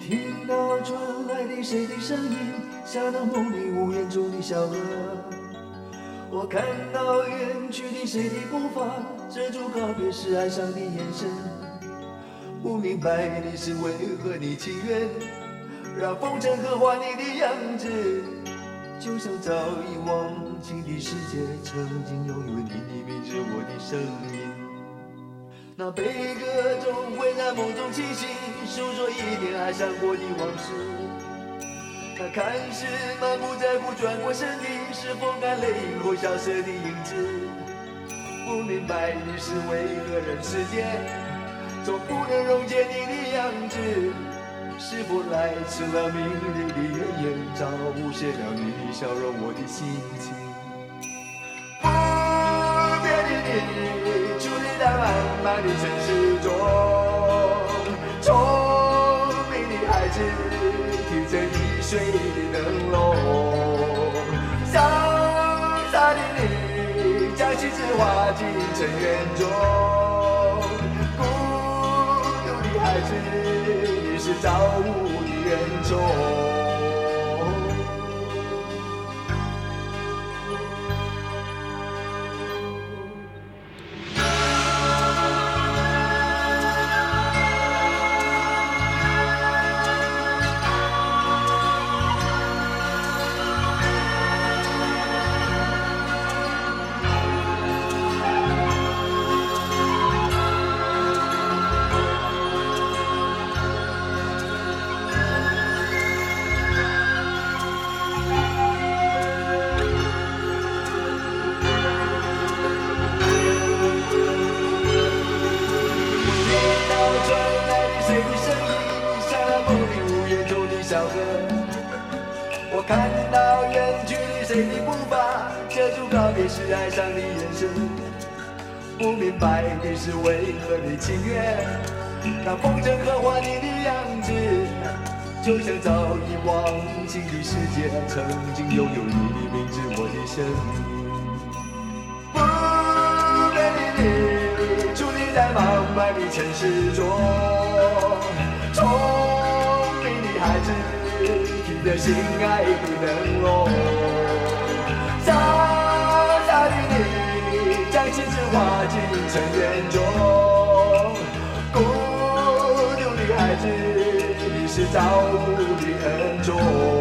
听到传来的谁的声音，像那梦里无言中的小河。我看到远去的谁的步伐，遮住告别时哀伤的眼神。不明白的是为何你情愿让风尘刻画你的样子，就像早已忘情的世界曾经拥有你的名字，我的声音。那悲歌总会在梦中清醒，诉说一点爱上过的往事。那看似满不在乎转过身的，是风干泪后萧瑟的影子。不明白的是为何人世间总不能溶解你的样子，是否来迟了明媚的月颜，早无限了你的笑容，我的心情。不变的你，伫立在漫漫的城市中，聪明的孩子提着易碎的灯笼，潇洒的你将旗帜划进尘缘中，孤独的孩子你是造物的恩宠。我看到远去的谁的步伐，遮住告别时哀伤的眼神。不明白的是为何你情愿让风尘刻画你的样子，就像早已忘情的世界曾经拥有你的名字，我的声音。不变的你，伫立在茫茫的城市中，聪明的孩子提着心爱的灯笼，傻傻的你将旗帜划进尘缘中，孤独的孩子你是造物的恩宠。